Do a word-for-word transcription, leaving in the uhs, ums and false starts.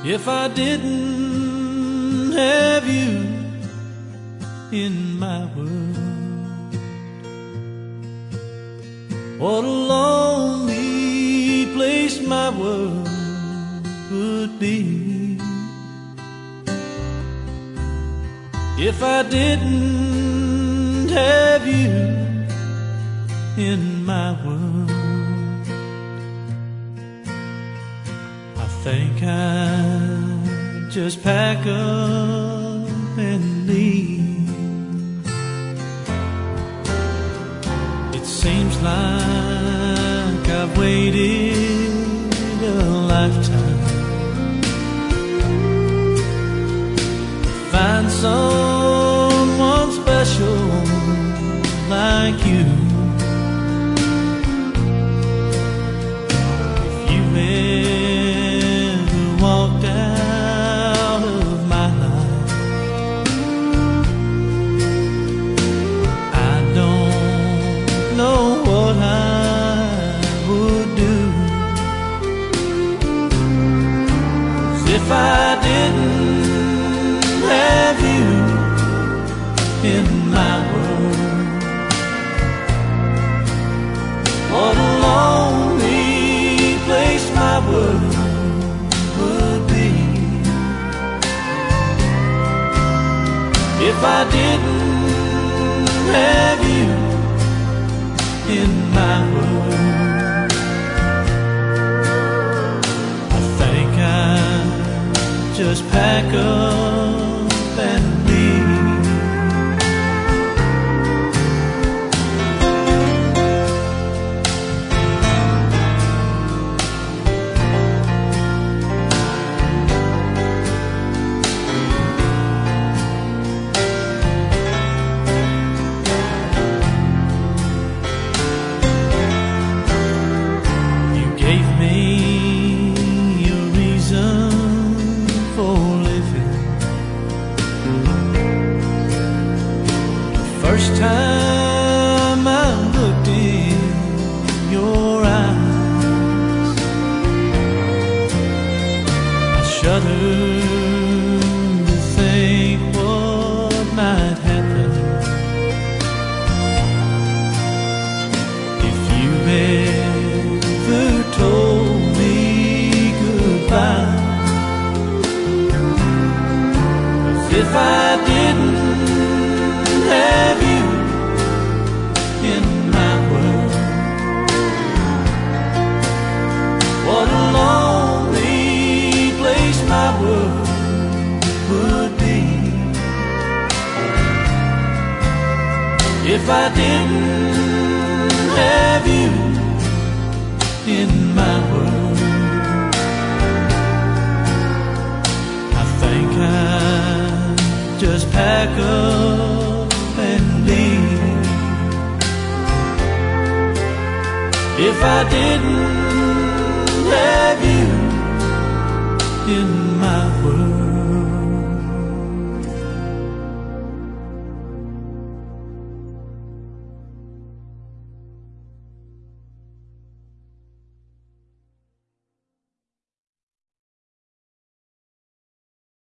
If I didn't have you in my world, what a lonely place my world would be. If I didn't have you in my world, I think I'd just pack up and leave. It seems like I've waited a lifetime to find someone special like you. If you ever walked out of my life, I don't know what I would do. 'Cause if I didn't have you in my world, what a lonely place my world would be. If I didn't have you in my world, I think I'd just pack up and leave. Gave me a reason for living. The first time I looked in your eyes, I shuddered to think what might happen if you ever told me goodbye. 'Cause if I didn't have you in my world, what a lonely place my world would be. If I didn't have you in my world, I think I'd just pack up and leave. If I didn't have you in